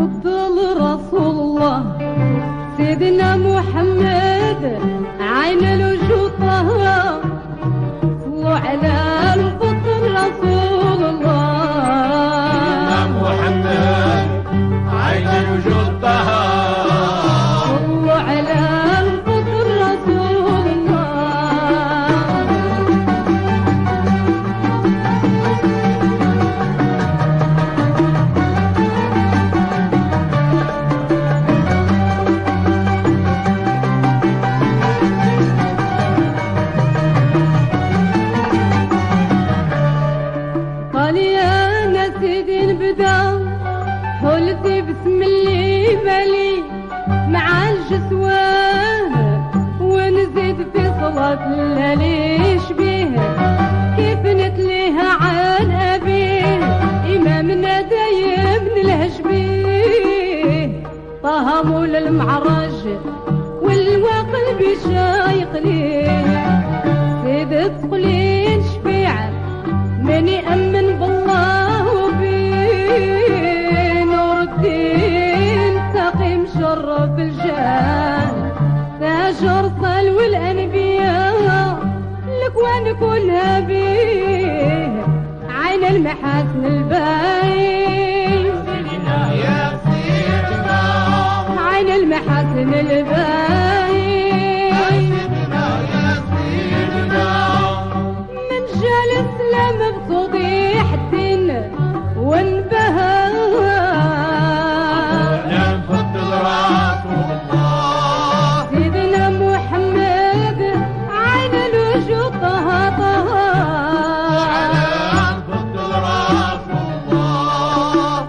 نفضل رسول الله سيدنا محمد عين الوجود طه. صلوا على الفضل رسول الله سيدنا محمد عين الوجود طه. صلوا على الفضل رسول الله. قال يا نسيدي نبدا حلتي بسم اللي مالي مع الجسوان ونزيد في صلاة الليل شبيه كيف نتليها عن أبيه إمامنا دايم نلهج بيه طه مولى المعرج والقلب شايق ليه سيد تقلين شفيع من يأمن بالله وبيه نور الدين تقي مشرف الجاه تاج رسل والأنبياء الأكوان كلها بيه عين المحاسن الباين سيدنا يا سيدنا عين المحاسن الباين سيدنا يا سيدنا من جال السلام بتوضيح الدين وانبهى نفضل رسول الله سيدنا محمد عين الوجود طه طه. نفضل رسول الله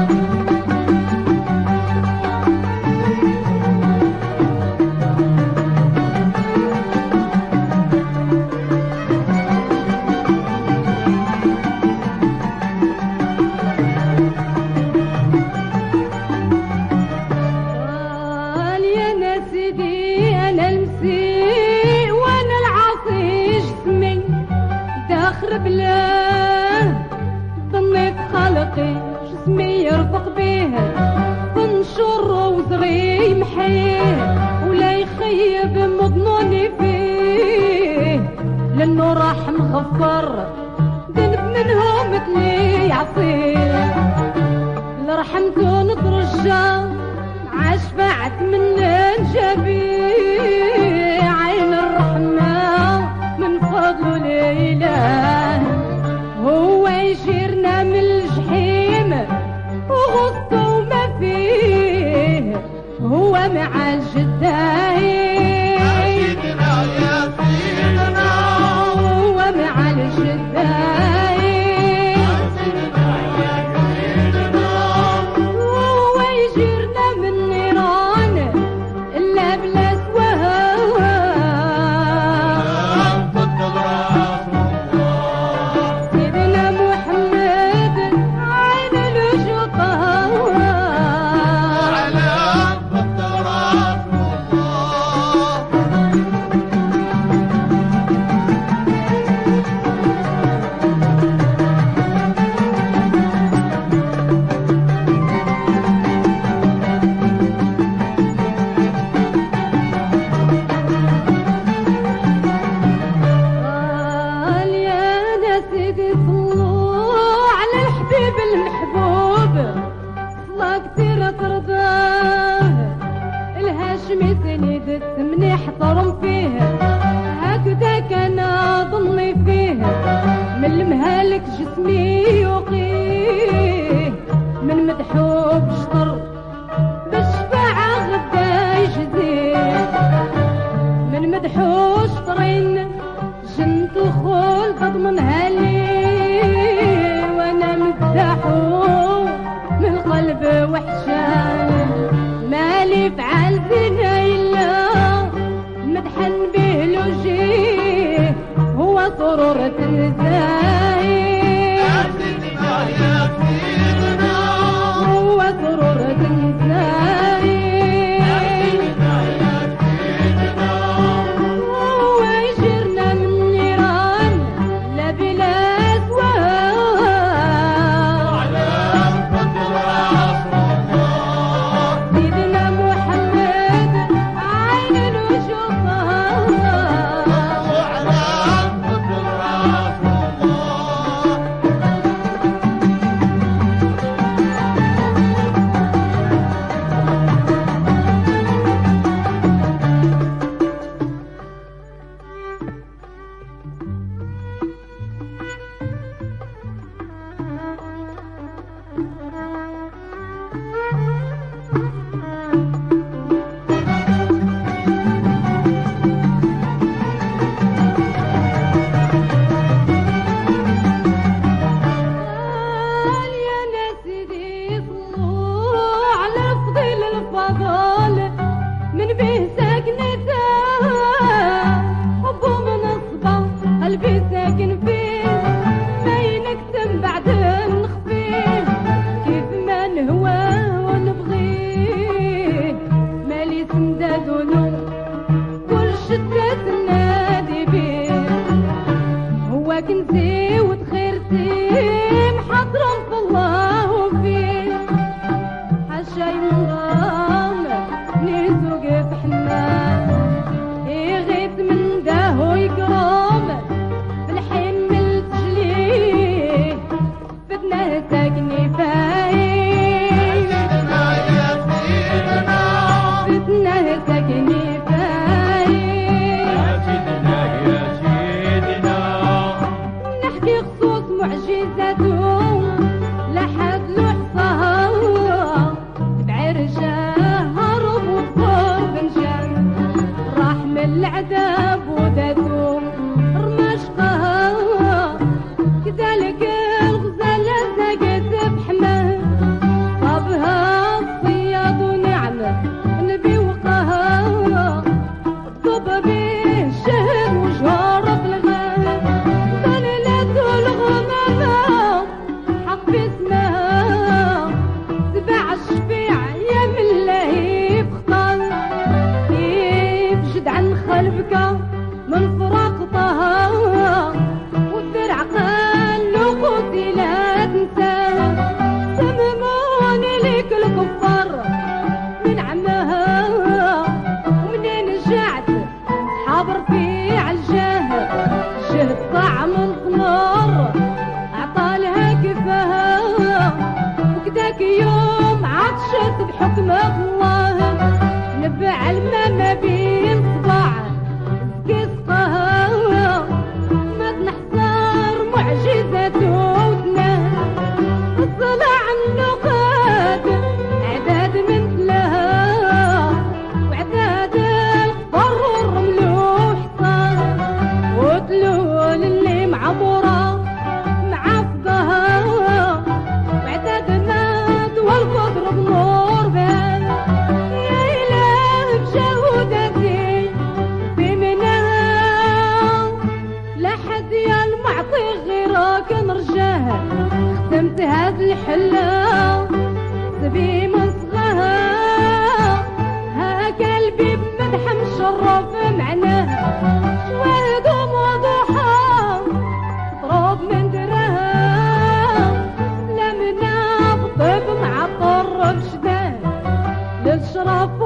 قال يا نسيدي انا المسيء وانا العصي جسمي داخل بلاه ظنيت خلقي جسمي يرفق بيه تنشر وزغي يمحيه ولا يخيب مضنوني فيه لانه راح مخفر ذنب منهم مثلي يعصيه لرحمته نترجى عشفعت من نجبي عين الرحمة من فضل الإله هو يشيرنا من الجحيم وغصته ما فيه هو مع الجداين سيدنا يا سيدنا هو مع الجداين سيدنا يا سيدنا هو يجيرنا من نيران إلا بلا سواها نفضل رسول الله سيدنا محمد عين الوجود طه. نفضل رسول الله قال يا نسيدي صلوا على الحبيب المحبوب صلاة كتير ترضاه الهاشمي سند الثمن يحترم فيه هكذا كان ظني فيه من المهالك جسمي يوقيه من مدحوب شطر بالشفاعة غدا يجزيه من مدحوش طرين جنت خول تضمنها لي وانا مدحو من القلب وحشان مالي فعل زنا الا مدحن به لوجيه هو سرور تنزاي سيدنا يا سيدنا هو سرور تنزاي سيدنا يا سيدنا هو يجرنا من نيران لا بلا سواه على نفضل رسول الله اشرف